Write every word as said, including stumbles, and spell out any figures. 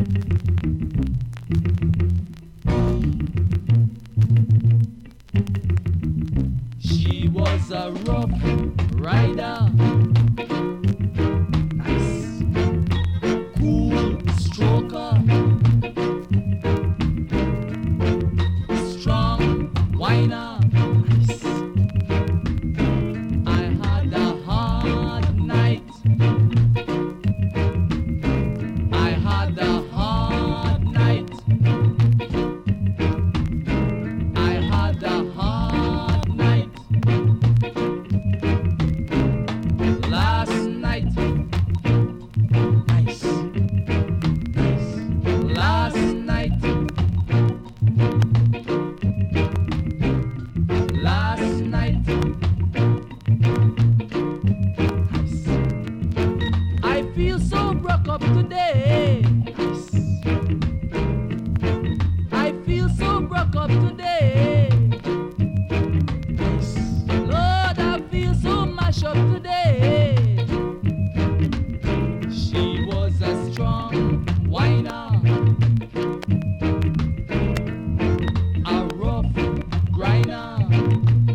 She was a rough rider, nice, cool stroker, strong whiner, nice. I had a hard night. I had a hard night. I had a hard night. Last night. Nice. Nice. Last night. Last night. Nice. I feel so broke up today. Nice. I feel so broke up today. Nice. Lord, I feel so mashed up today. She was a strong whiner, a rough grinder.